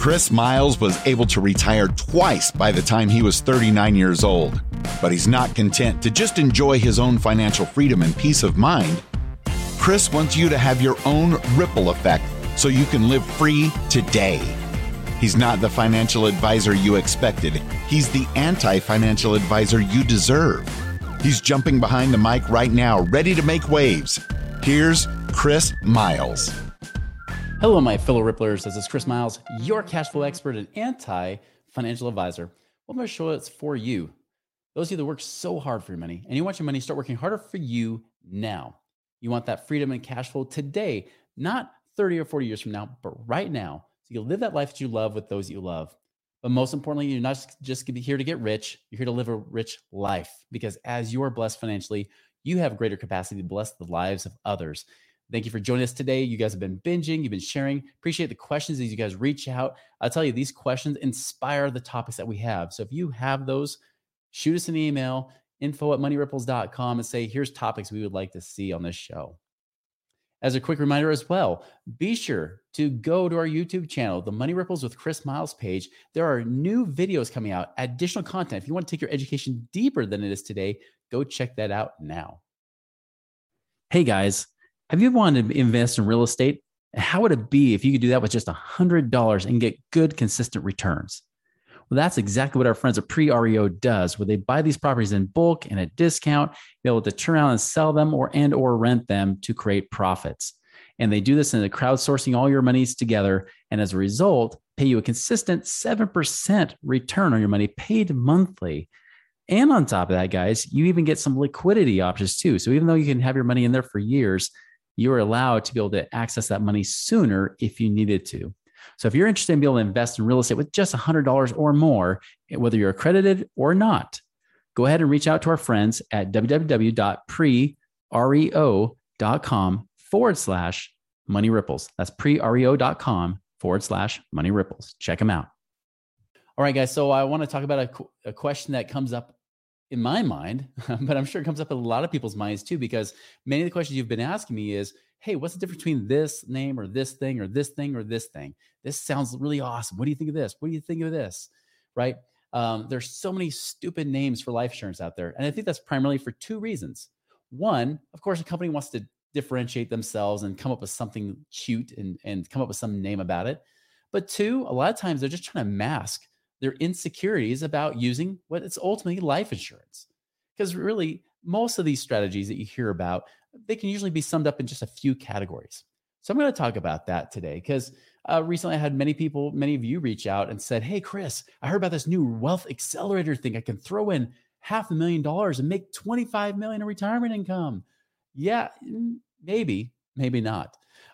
Chris Miles was able to retire twice by the time he was 39 years old, but he's not content to just enjoy his own financial freedom and peace of mind. Chris wants you to have your own ripple effect so you can live free today. He's not the financial advisor you expected. He's the anti-financial advisor you deserve. He's jumping behind the mic right now, ready to make waves. Here's Chris Miles. Hello, my fellow Ripplers. This is Chris Miles, your cash flow expert and anti-financial advisor. What I'm going to show it's for you. Those of you that work so hard for your money and you want your money to start working harder for you now. You want that freedom and cash flow today, not 30 or 40 years from now, but right now. So you can live that life that you love with those that you love. But most importantly, you're not just going to be here to get rich. You're here to live a rich life because as you are blessed financially, you have greater capacity to bless the lives of others. Thank you for joining us today. You guys have been binging. You've been sharing. Appreciate the questions as you guys reach out. I'll tell you, these questions inspire the topics that we have. So if you have those, shoot us an email, info@moneyripples.com, and say, here's topics we would like to see on this show. As a quick reminder as well, be sure to go to our YouTube channel, the Money Ripples with Chris Miles page. There are new videos coming out, additional content. If you want to take your education deeper than it is today, go check that out now. Hey guys. Have you ever wanted to invest in real estate? How would it be if you could do that with just $100 and get good, consistent returns? Well, that's exactly what our friends at Pre-REO does, where they buy these properties in bulk and at discount, be able to turn around and sell them or rent them to create profits. And they do this in the crowdsourcing all your monies together. And as a result, pay you a consistent 7% return on your money paid monthly. And on top of that, guys, you even get some liquidity options too. So even though you can have your money in there for years, you are allowed to be able to access that money sooner if you needed to. So if you're interested in being able to invest in real estate with just $100 or more, whether you're accredited or not, go ahead and reach out to our friends at www.prereo.com/money ripples. That's prereo.com/money ripples. Check them out. All right, guys. So I want to talk about a question that comes up in my mind, but I'm sure it comes up in a lot of people's minds too, because many of the questions you've been asking me is, hey, what's the difference between this name or this thing or this thing or this thing? This sounds really awesome. What do you think of this? What do you think of this? Right? There's so many stupid names for life insurance out there. And I think that's primarily for two reasons. One, of course, a company wants to differentiate themselves and come up with something cute and come up with some name about it. But two, a lot of times they're just trying to mask their insecurities about using what is ultimately life insurance. Because really, most of these strategies that you hear about, they can usually be summed up in just a few categories. So I'm going to talk about that today because recently I had many of you reach out and said, hey, Chris, I heard about this new wealth accelerator thing. I can throw in $500,000 and make $25 million in retirement income. Yeah, maybe not.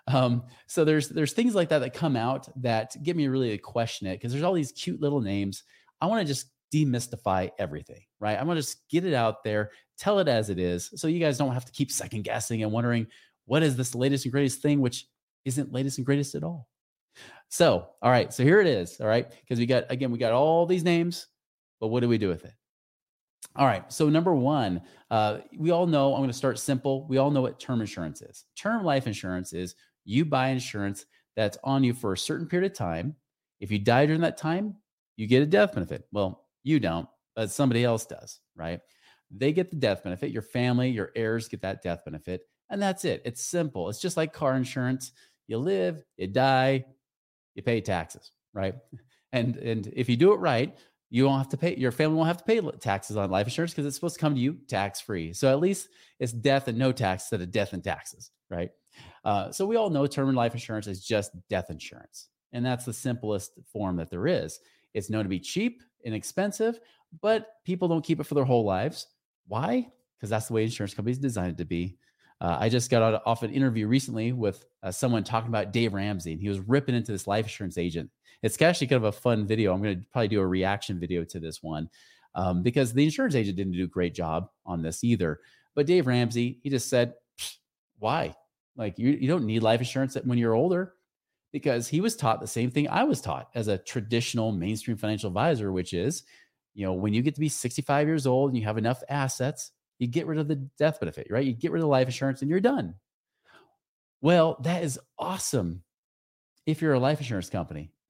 So there's things like that come out that get me really to question it because there's all these cute little names. I want to just demystify everything, right? I'm going to just get it out there, tell it as it is. So you guys don't have to keep second guessing and wondering, what is this latest and greatest thing, which isn't latest and greatest at all. So, all right. So here it is. All right. Because we got all these names, but what do we do with it? All right. So number one, we all know, I'm going to start simple. We all know what term insurance is. Term life insurance is you buy insurance that's on you for a certain period of time. If you die during that time, you get a death benefit. Well, you don't, but somebody else does, right? They get the death benefit. Your family, your heirs get that death benefit. And that's it. It's simple. It's just like car insurance. You live, you die, you pay taxes, right? And if you do it right, you won't have to pay, your family won't have to pay taxes on life insurance because it's supposed to come to you tax-free. So at least it's death and no tax instead of death and taxes, right? So we all know term and life insurance is just death insurance. And that's the simplest form that there is. It's known to be cheap, inexpensive, but people don't keep it for their whole lives. Why? Because that's the way insurance companies designed it to be. I just got off an interview recently with someone talking about Dave Ramsey, and he was ripping into this life insurance agent. It's actually kind of a fun video. I'm going to probably do a reaction video to this one because the insurance agent didn't do a great job on this either. But Dave Ramsey, he just said, why? Like you don't need life insurance when you're older, because he was taught the same thing I was taught as a traditional mainstream financial advisor, which is, when you get to be 65 years old and you have enough assets, you get rid of the death benefit, right? You get rid of life insurance and you're done. Well, that is awesome if you're a life insurance company,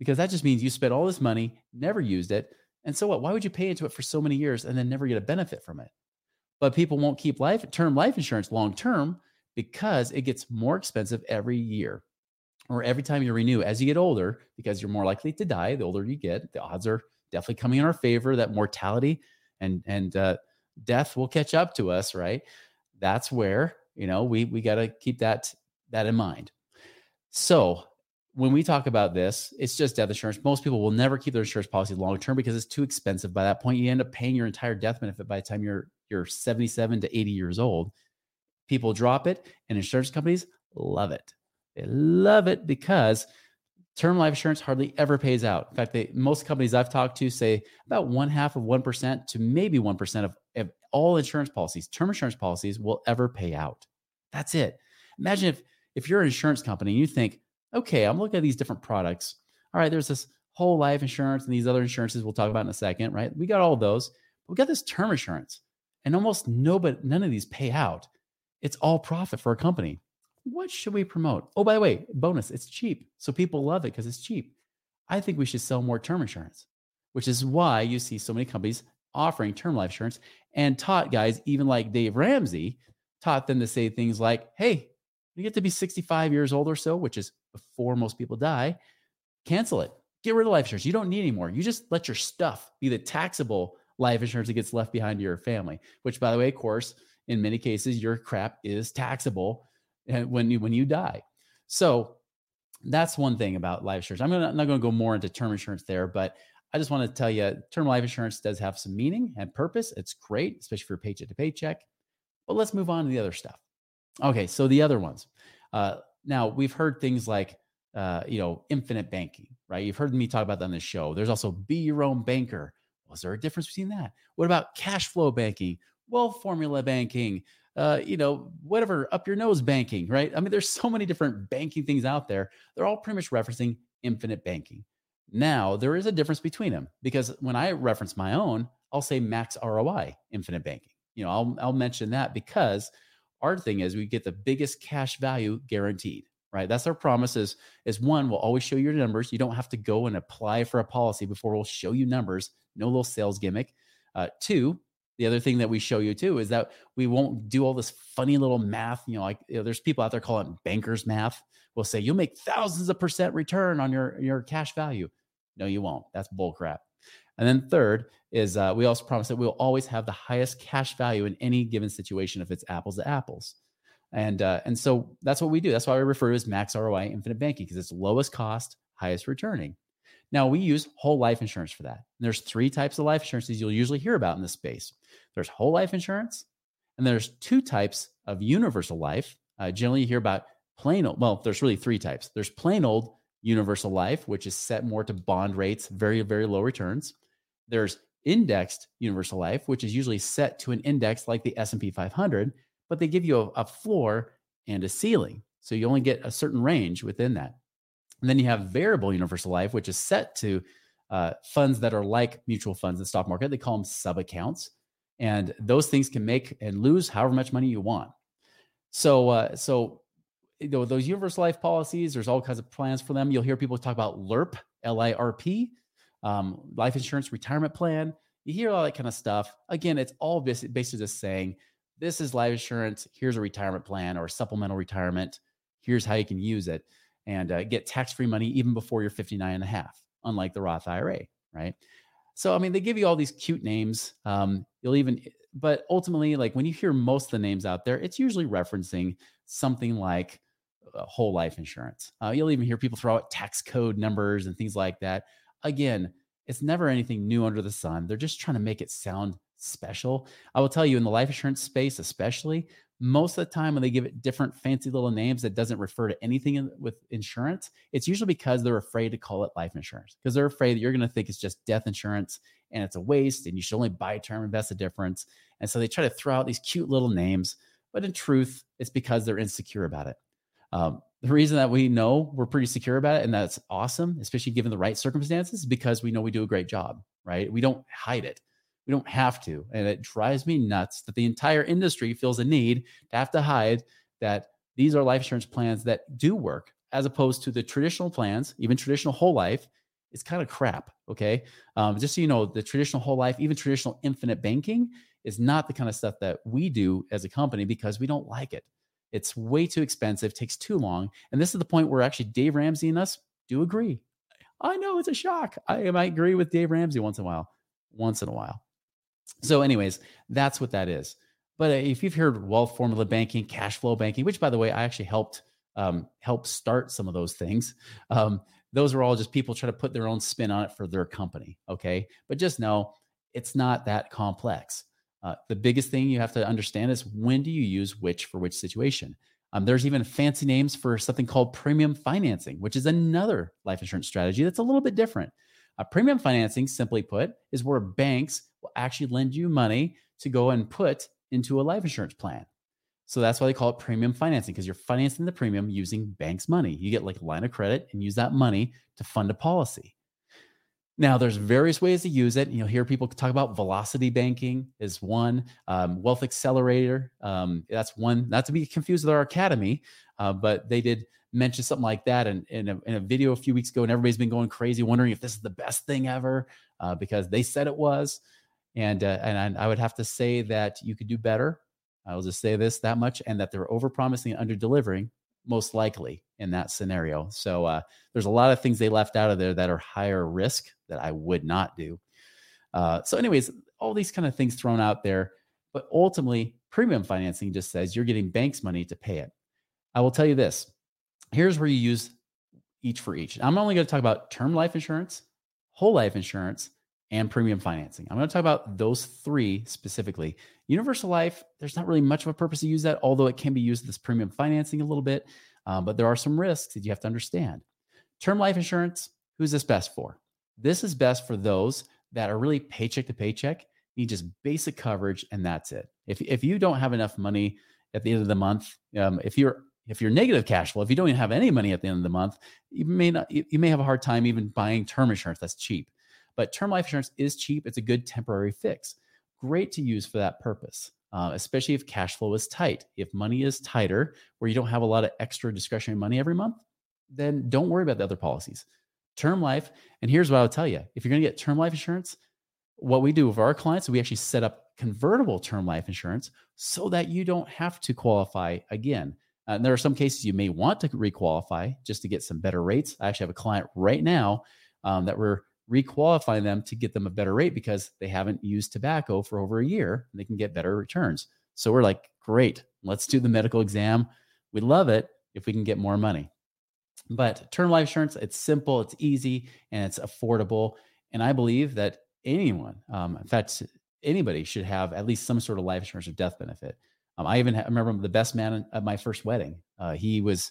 because that just means you spent all this money, never used it. And so what? Why would you pay into it for so many years and then never get a benefit from it? But people won't keep term life insurance long term because it gets more expensive every year or every time you renew as you get older, because you're more likely to die. The older you get, the odds are definitely coming in our favor that mortality and death will catch up to us, right? That's where, we got to keep that in mind. So when we talk about this, it's just death insurance. Most people will never keep their insurance policy long term because it's too expensive. By that point, you end up paying your entire death benefit by the time you're 77 to 80 years old. People drop it, and insurance companies love it. They love it because term life insurance hardly ever pays out. In fact, most companies I've talked to say about 0.5% to maybe 1% of all insurance policies, term insurance policies, will ever pay out. That's it. Imagine if you're an insurance company and you think, okay, I'm looking at these different products. All right, there's this whole life insurance and these other insurances we'll talk about in a second, right? We got all of those. We got this term insurance, and almost none of these pay out. It's all profit for a company. What should we promote? Oh, by the way, bonus, it's cheap. So people love it because it's cheap. I think we should sell more term insurance, which is why you see so many companies offering term life insurance, and taught guys, even like Dave Ramsey, taught them to say things like, hey, you get to be 65 years old or so, which is before most people die, cancel it. Get rid of life insurance. You don't need any more. You just let your stuff be the taxable life insurance that gets left behind to your family, which, by the way, of course, in many cases, your crap is taxable when you die. So that's one thing about life insurance. I'm not going to go more into term insurance there, but I just want to tell you, term life insurance does have some meaning and purpose. It's great, especially for paycheck to paycheck. But let's move on to the other stuff. Okay, so the other ones. Now, we've heard things like, infinite banking, right? You've heard me talk about that on this show. There's also be your own banker. Was there a difference between that? What about cash flow banking, wealth formula banking, whatever, up your nose banking, right? I mean, there's so many different banking things out there. They're all pretty much referencing infinite banking. Now, there is a difference between them because when I reference my own, I'll say max ROI infinite banking. I'll mention that because our thing is we get the biggest cash value guaranteed, right? That's our promise is one, we'll always show you your numbers. You don't have to go and apply for a policy before we'll show you numbers. No little sales gimmick. Two, the other thing that we show you too is that we won't do all this funny little math. There's people out there calling it banker's math. We'll say you'll make thousands of % return on your cash value. No, you won't. That's bull crap. And then third is we also promise that we'll always have the highest cash value in any given situation if it's apples to apples. And so that's what we do. That's why we refer to as max ROI infinite banking, because it's lowest cost, highest returning. Now, we use whole life insurance for that. And there's 3 types of life insurances you'll usually hear about in this space. There's whole life insurance, and there's 2 types of universal life. Generally, you hear about plain old. Well, there's really 3 types. There's plain old universal life, which is set more to bond rates, very, very low returns. There's indexed universal life, which is usually set to an index like the S&P 500, but they give you a floor and a ceiling. So you only get a certain range within that. And then you have variable universal life, which is set to funds that are like mutual funds in the stock market. They call them sub-accounts. And those things can make and lose however much money you want. So those universal life policies, there's all kinds of plans for them. You'll hear people talk about LIRP, L-I-R-P, life insurance retirement plan. You hear all that kind of stuff. Again, it's all basically just saying, this is life insurance. Here's a retirement plan or supplemental retirement. Here's how you can use it and get tax-free money even before you're 59 and a half, unlike the Roth IRA, right? So, I mean, they give you all these cute names. But ultimately, like when you hear most of the names out there, it's usually referencing something like whole life insurance. You'll even hear people throw out tax code numbers and things like that. Again, it's never anything new under the sun. They're just trying to make it sound special. I will tell you, in the life insurance space, especially, most of the time when they give it different fancy little names that doesn't refer to anything with insurance, it's usually because they're afraid to call it life insurance, because they're afraid that you're going to think it's just death insurance and it's a waste and you should only buy a term, invest the difference. And so they try to throw out these cute little names, but in truth, it's because they're insecure about it. The reason that we know we're pretty secure about it, and that's awesome, especially given the right circumstances, is because we know we do a great job, right? We don't hide it. We don't have to. And it drives me nuts that the entire industry feels a need to have to hide that these are life insurance plans that do work, as opposed to the traditional plans, even traditional whole life, it's kind of crap. Okay. Just so you know, the traditional whole life, even traditional infinite banking is not the kind of stuff that we do as a company because we don't like it. It's way too expensive, takes too long. And this is the point where actually Dave Ramsey and us do agree. I know it's a shock. I might agree with Dave Ramsey once in a while. So anyways, that's what that is. But if you've heard wealth formula banking, cash flow banking, which by the way, I actually helped start some of those things. Those are all just people trying to put their own spin on it for their company. Okay. But just know it's not that complex. The biggest thing you have to understand is when do you use which for which situation? There's even fancy names for something called premium financing, which is another life insurance strategy that's a little bit different. Premium financing, simply put, is where banks will actually lend you money to go and put into a life insurance plan. So that's why they call it premium financing, because you're financing the premium using banks' money. You get like a line of credit and use that money to fund a policy. Now, there's various ways to use it. You'll hear people talk about velocity banking is one, wealth accelerator. That's one, not to be confused with our academy, but they did mention something like that in a video a few weeks ago, and everybody's been going crazy, wondering if this is the best thing ever because they said it was. And I would have to say that you could do better. I'll just say that much, and that they're overpromising and under-delivering, most likely in that scenario. So there's a lot of things they left out of there that are higher risk that I would not do. So anyways, all these kind of things thrown out there, but ultimately premium financing just says you're getting banks money to pay it. I will tell you this. Here's where you use each for each. I'm only going to talk about term life insurance, whole life insurance, and premium financing. I'm going to talk about those three specifically. Universal life, there's not really much of a purpose to use that, although it can be used as premium financing a little bit, but there are some risks that you have to understand. Term life insurance, who's this best for? This is best for those that are really paycheck to paycheck, need just basic coverage, and that's it. If you don't have enough money at the end of the month, if you're negative cash flow, if you don't even have any money at the end of the month, you may have a hard time even buying term insurance that's cheap. But term life insurance is cheap. It's a good temporary fix. Great to use for that purpose, especially if cash flow is tight. If money is tighter, where you don't have a lot of extra discretionary money every month, then don't worry about the other policies. Term life, and here's what I'll tell you. If you're going to get term life insurance, what we do with our clients, we actually set up convertible term life insurance so that you don't have to qualify again. And there are some cases you may want to requalify just to get some better rates. I actually have a client right now that we're requalifying them to get them a better rate because they haven't used tobacco for over a year and they can get better returns. So we're like, great, let's do the medical exam. We love it if we can get more money. But term life insurance, it's simple, it's easy, and it's affordable. And I believe that anyone, in fact, anybody should have at least some sort of life insurance or death benefit. I remember the best man at my first wedding. He was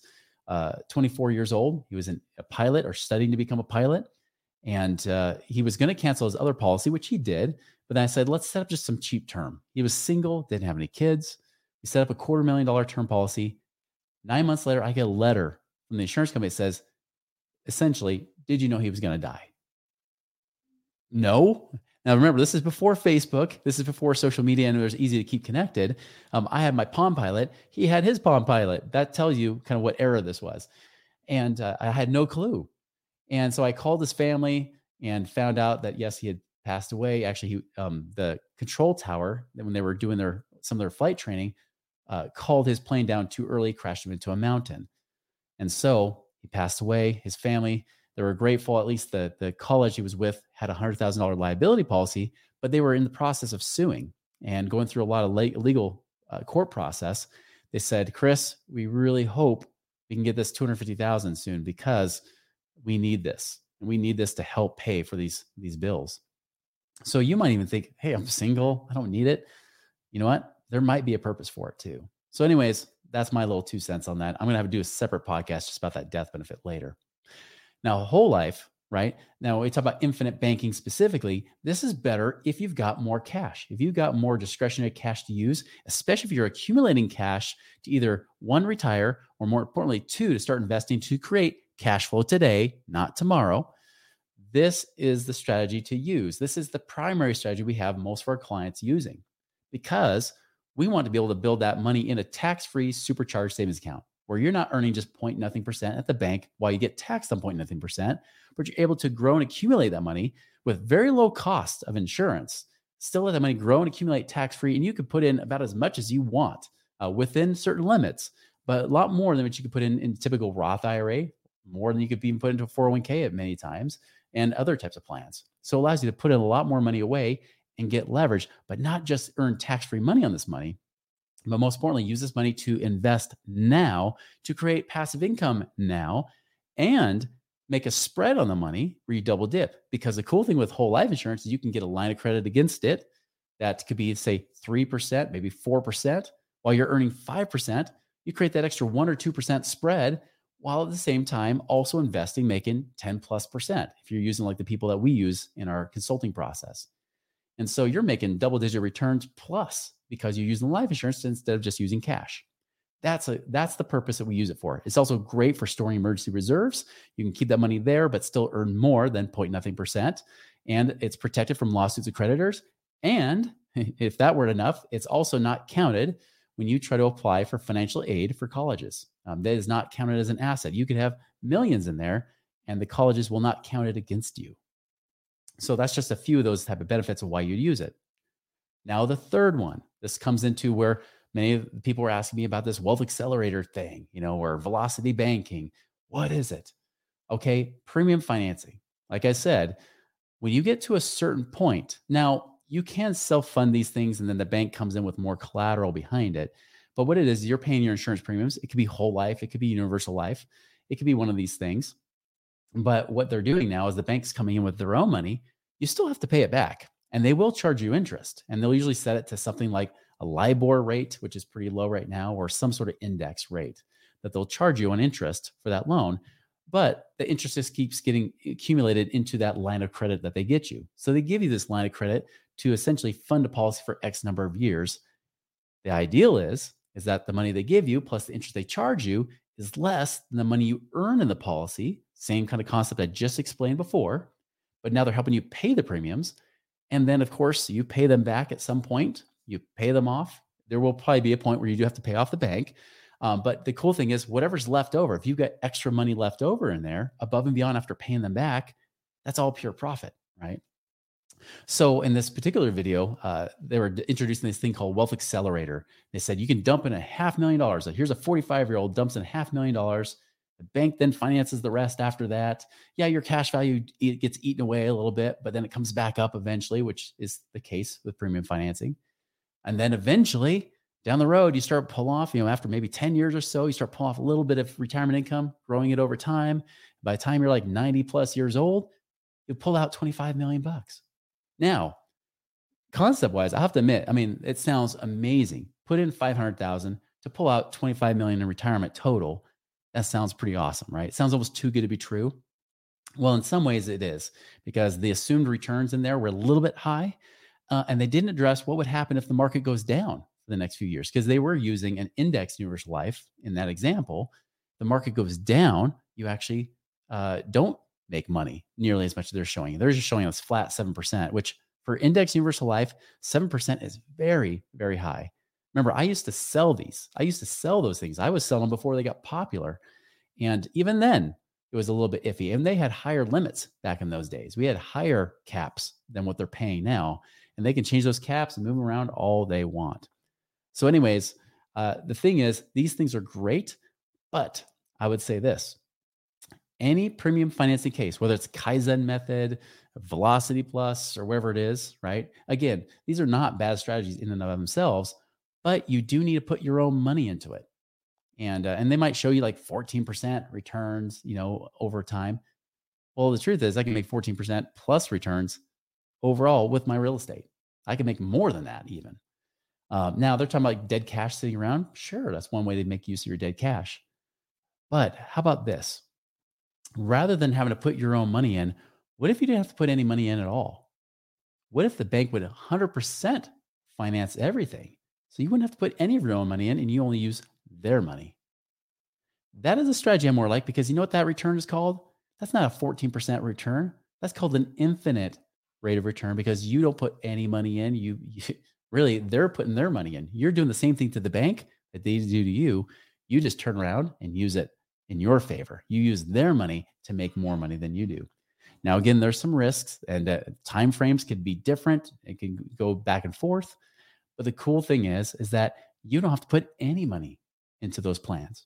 24 years old. He was a pilot or studying to become a pilot. And he was going to cancel his other policy, which he did. But then I said, let's set up just some cheap term. He was single, didn't have any kids. We set up a $250,000 term policy. 9 months later, I get a letter from the insurance company that says, essentially, did you know he was going to die? No. Now, remember, this is before Facebook. This is before social media, and it was easy to keep connected. I had my Palm Pilot. He had his Palm Pilot. That tells you kind of what era this was. And I had no clue. And so I called his family and found out that, yes, he had passed away. Actually, the control tower, when they were doing some of their flight training, called his plane down too early, crashed him into a mountain. And so he passed away. His family, they were grateful. At least the college he was with had a $100,000 liability policy, but they were in the process of suing and going through a lot of legal court process. They said, Chris, we really hope we can get this $250,000 soon because we need this. And we need this to help pay for these bills. So you might even think, hey, I'm single. I don't need it. You know what? There might be a purpose for it too. So anyways, that's my little 2 cents on that. I'm going to have to do a separate podcast just about that death benefit later. Now, whole life, right? Now, we talk about infinite banking specifically. This is better if you've got more cash. If you've got more discretionary cash to use, especially if you're accumulating cash to either one, retire, or more importantly, two, to start investing to create cash flow today, not tomorrow. This is the strategy to use. This is the primary strategy we have most of our clients using because we want to be able to build that money in a tax-free supercharged savings account. where you're not earning just point nothing percent at the bank while you get taxed on point nothing percent, but you're able to grow and accumulate that money with very low cost of insurance, still let that money grow and accumulate tax-free. And you could put in about as much as you want within certain limits, but a lot more than what you could put in typical Roth IRA, more than you could even put into a 401k at many times and other types of plans. So it allows you to put in a lot more money away and get leverage, but not just earn tax-free money on this money, but most importantly, use this money to invest now, to create passive income now, and make a spread on the money where you double dip. Because the cool thing with whole life insurance is you can get a line of credit against it that could be, say, 3%, maybe 4%, while you're earning 5%. You create that extra 1 or 2% spread, while at the same time also investing, making 10+% if you're using like the people that we use in our consulting process. And so you're making double-digit returns plus because you're using life insurance instead of just using cash. That's the purpose that we use it for. It's also great for storing emergency reserves. You can keep that money there, but still earn more than point nothing percent. And it's protected from lawsuits of creditors. And if that weren't enough, it's also not counted when you try to apply for financial aid for colleges. That is not counted as an asset. You could have millions in there and the colleges will not count it against you. So that's just a few of those type of benefits of why you'd use it. Now, the third one, this comes into where many of the people were asking me about this wealth accelerator thing, or velocity banking. What is it? Okay, premium financing. Like I said, when you get to a certain point, now you can self-fund these things and then the bank comes in with more collateral behind it. But what it is, you're paying your insurance premiums. It could be whole life. It could be universal life. It could be one of these things. But what they're doing now is the bank's coming in with their own money. You still have to pay it back and they will charge you interest. And they'll usually set it to something like a LIBOR rate, which is pretty low right now, or some sort of index rate that they'll charge you on interest for that loan. But the interest just keeps getting accumulated into that line of credit that they get you. So they give you this line of credit to essentially fund a policy for X number of years. The ideal is that the money they give you plus the interest they charge you is less than the money you earn in the policy. Same kind of concept I just explained before, but now they're helping you pay the premiums. And then, of course, you pay them back at some point. You pay them off. There will probably be a point where you do have to pay off the bank. But the cool thing is whatever's left over, if you've got extra money left over in there above and beyond after paying them back, that's all pure profit, right? So in this particular video, they were introducing this thing called Wealth Accelerator. They said you can dump in $500,000. So here's a 45-year-old dumps in $500,000. The bank then finances the rest after that. Yeah, your cash value gets eaten away a little bit, but then it comes back up eventually, which is the case with premium financing. And then eventually down the road, you start pull off, after maybe 10 years or so, you start pulling off a little bit of retirement income, growing it over time. By the time you're like 90 plus years old, you pull out $25 million. Now, concept wise, I have to admit, it sounds amazing. Put in 500,000 to pull out 25 million in retirement total. That sounds pretty awesome, right? It sounds almost too good to be true. Well, in some ways it is, because the assumed returns in there were a little bit high, and they didn't address what would happen if the market goes down for the next few years, because they were using an index universal life in that example. The market goes down, you actually don't make money nearly as much as they're showing you. They're just showing us flat 7%, which for index universal life, 7% is very, very high. Remember, I used to sell these. I used to sell those things. I was selling them before they got popular. And even then, it was a little bit iffy. And they had higher limits back in those days. We had higher caps than what they're paying now. And they can change those caps and move them around all they want. So anyways, the thing is, these things are great. But I would say this. Any premium financing case, whether it's Kaizen method, Velocity Plus, or wherever it is, right? Again, these are not bad strategies in and of themselves, but you do need to put your own money into it. And they might show you like 14% returns, over time. Well, the truth is I can make 14% plus returns overall with my real estate. I can make more than that even. Now they're talking about like dead cash sitting around. Sure, that's one way to make use of your dead cash. But how about this? Rather than having to put your own money in, what if you didn't have to put any money in at all? What if the bank would 100% finance everything? So you wouldn't have to put any of your own money in and you only use their money. That is a strategy I'm more like, because you know what that return is called? That's not a 14% return. That's called an infinite rate of return, because you don't put any money in. You really, they're putting their money in. You're doing the same thing to the bank that they do to you. You just turn around and use it in your favor. You use their money to make more money than you do. Now, again, there's some risks, and time frames could be different. It can go back and forth. But the cool thing is that you don't have to put any money into those plans.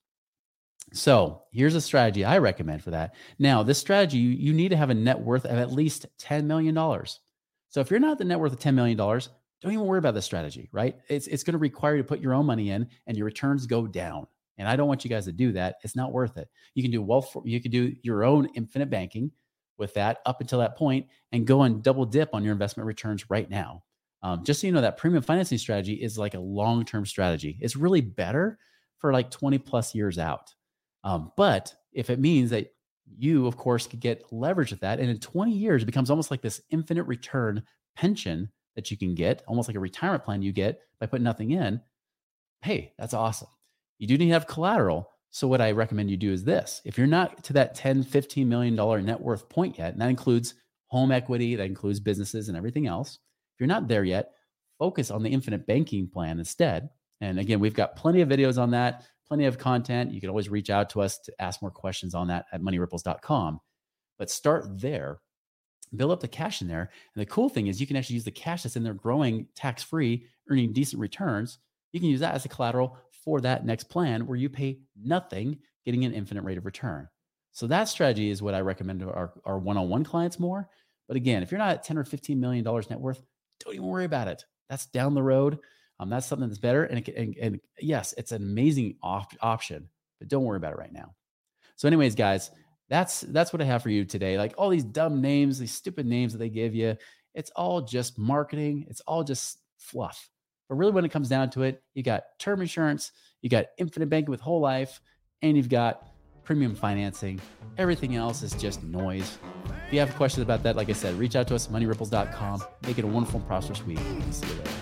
So here's a strategy I recommend for that. Now, this strategy, you need to have a net worth of at least $10 million. So if you're not at the net worth of $10 million, don't even worry about this strategy, right? It's going to require you to put your own money in and your returns go down. And I don't want you guys to do that. It's not worth it. You can do your own infinite banking with that up until that point and go and double dip on your investment returns right now. Just so you know, that premium financing strategy is like a long-term strategy. It's really better for like 20 plus years out. But if it means that you, of course, could get leverage with that, and in 20 years, it becomes almost like this infinite return pension that you can get, almost like a retirement plan you get by putting nothing in. Hey, that's awesome. You do need to have collateral. So what I recommend you do is this. If you're not to that $10, $15 million net worth point yet, and that includes home equity, that includes businesses and everything else. If you're not there yet, focus on the infinite banking plan instead. And again, we've got plenty of videos on that, plenty of content. You can always reach out to us to ask more questions on that at moneyripples.com. But start there, build up the cash in there. And the cool thing is you can actually use the cash that's in there growing tax-free, earning decent returns. You can use that as a collateral for that next plan where you pay nothing, getting an infinite rate of return. So that strategy is what I recommend to our one-on-one clients more. But again, if you're not at $10 or $15 million net worth, don't even worry about it. That's down the road. That's something that's better. And yes, it's an amazing option, but don't worry about it right now. So anyways, guys, that's what I have for you today. Like all these dumb names, these stupid names that they give you, it's all just marketing. It's all just fluff. But really when it comes down to it, you got term insurance, you got infinite banking with whole life, and you've got premium financing. Everything else is just noise. If you have questions about that, like I said, reach out to us at moneyripples.com. Make it a wonderful and prosperous week. See you later.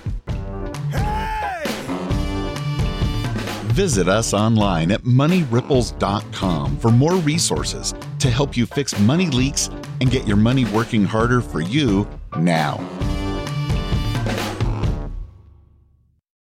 Visit us online at moneyripples.com for more resources to help you fix money leaks and get your money working harder for you now.